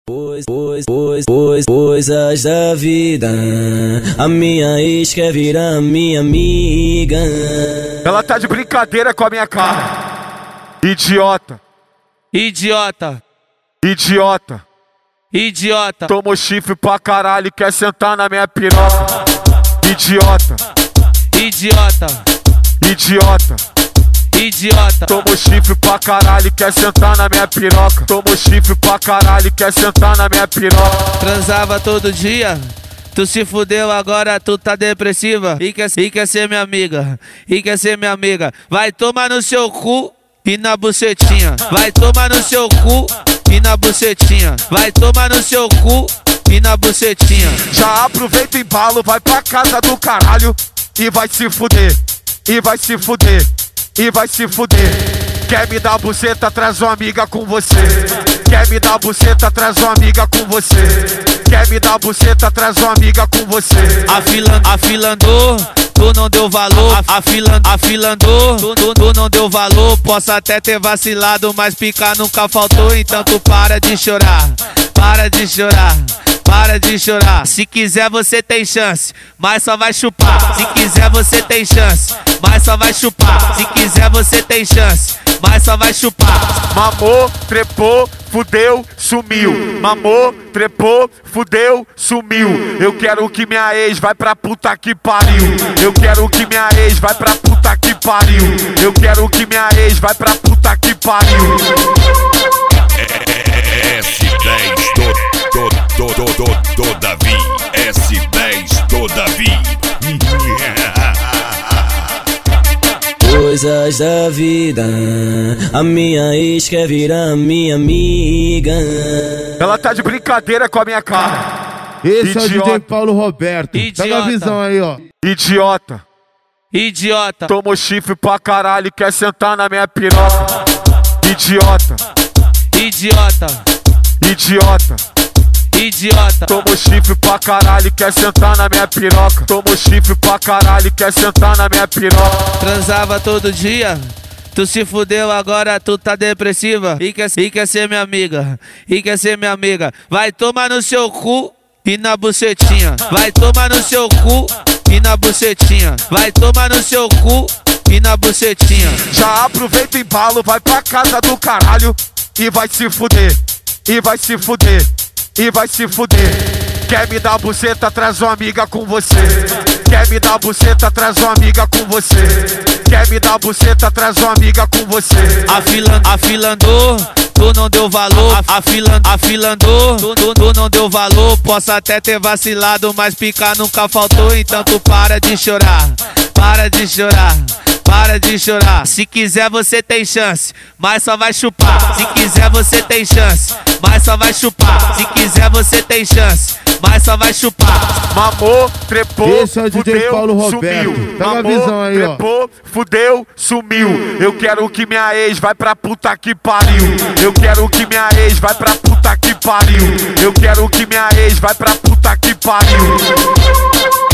Coisas da vida. A minha ex quer virar minha amiga. Ela tá de brincadeira com a minha cara. Idiota. Idiota. Idiota. Idiota. Tomou chifre pra caralho e quer sentar na minha piroca. Idiota. Idiota. Idiota. Idiota. Tomou chifre pra caralho e quer sentar na minha piroca. Tomou chifre pra caralho e quer sentar na minha piroca. Transava todo dia. Tu se fudeu, agora tu tá depressiva. E quer ser minha amiga. E quer ser minha amiga. Vai tomar no seu cu e na bucetinha. Vai tomar no seu cu e na bucetinha. Vai tomar no seu cu e na bucetinha. Já aproveita o embalo, vai pra casa do caralho e vai se fuder. E vai se fuder. E vai se fuder. Quer me dar buceta, traz uma amiga com você. Quer me dar buceta, traz uma amiga com você. Quer me dar buceta, traz uma amiga com você. Afilandou, tu não deu valor. Afilandou, tu não deu valor. Posso até ter vacilado, mas picar nunca faltou. Então tu para de chorar, para de chorar. Para de chorar. Se quiser você tem chance, mas só vai chupar. Se quiser você tem chance, mas só vai chupar. Se quiser você tem chance, mas só vai chupar. Mamou, trepou, fudeu, sumiu. Mamou, trepou, fudeu, sumiu. Eu quero que minha ex vai pra puta que pariu. Eu quero que minha ex vai pra puta que pariu. Eu quero que minha ex vai pra puta que pariu. S10 do Davi. S10 do Davi. Coisas da vida. A minha ex quer virar minha amiga. Ela tá de brincadeira com a minha cara. Esse é o DJ Paulo Roberto. Idiota. Pega a visão aí, ó. Idiota. Idiota. Tomou chifre pra caralho e quer sentar na minha piroca. Idiota. Idiota. Idiota. Idiota. Tomou chifre pra caralho e quer sentar na minha piroca. Tomou chifre pra caralho e quer sentar na minha piroca. Transava todo dia. Tu se fudeu, agora tu tá depressiva. E quer ser minha amiga. E quer ser minha amiga. Vai tomar no seu cu e na bucetinha. Vai tomar no seu cu e na bucetinha. Vai tomar no seu cu e na bucetinha. Já aproveita o embalo, vai pra casa do caralho e vai se fuder. E vai se fuder. E vai se fuder. Quer me dar buceta, traz uma amiga com você. Quer me dar buceta, traz uma amiga com você. Quer me dar buceta, traz uma amiga com você. Afilandou, tu não deu valor. Afilandou, tu não deu valor. Posso até ter vacilado, mas picar nunca faltou. Então tu para de chorar, para de chorar. Para de chorar. Se quiser você tem chance, mas só vai chupar. Se quiser você tem chance, mas só vai chupar. Se quiser você tem chance, mas só vai chupar. Mamou, trepou, Esse é o DJ fudeu, Paulo Roberto. sumiu. Pega a Mamou, visão aí, ó. trepou, fudeu, sumiu. Eu quero que minha ex vai pra puta que pariu. Eu quero que minha ex vai pra puta que pariu. Eu quero que minha ex vai pra puta que pariu.